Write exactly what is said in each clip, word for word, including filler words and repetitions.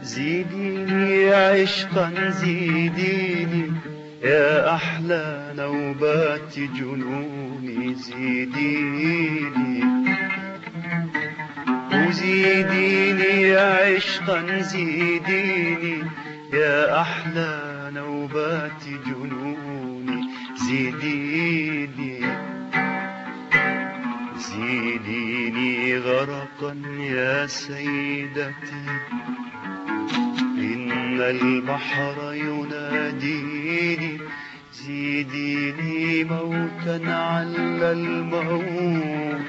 زيديني عشقا زيديني يا أحلى نوبات جنوني. زيديني وزيديني عشقا زيديني يا أحلى نوبات جنوني. زيديني زيديني غرقا يا سيدتي إن البحر يناديني. زيديني موتا على الموت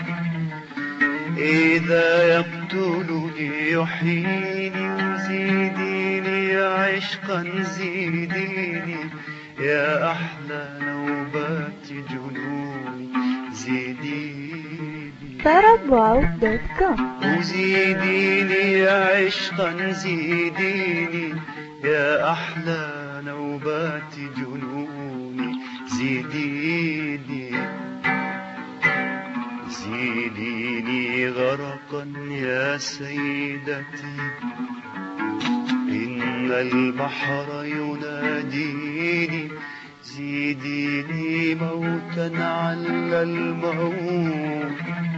إذا يقتلني يحييني. وزيديني عشقا زيديني يا أحلى نوبات جنوني. زيديني طرب واو دوت كوم. وزيديني عشقا زيديني يا أحلى نوبات جنوني. زيديني زيديني غرقا يا سيدتي إن البحر يناديني. زيديني موتا على الموت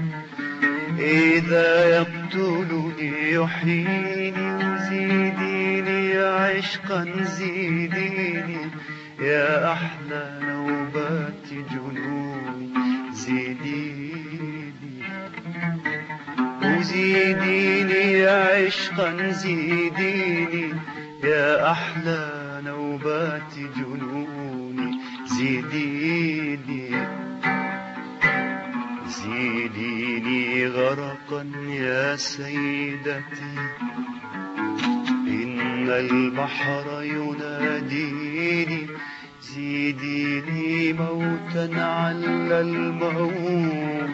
إذا يقتلني يحييني. وزيديني عشقا زيديني يا أحلى نوبات جنوني. زيديني وزيديني عشقا زيديني يا أحلى نوبات جنوني. زيديني زيديني غرقا يا سيدتي إن البحر يناديني. زيديني موتا على الموت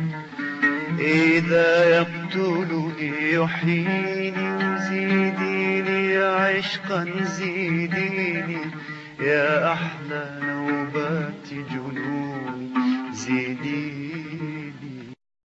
إذا يقتلني يحييني. وزيديني عشقا زيديني يا أحلى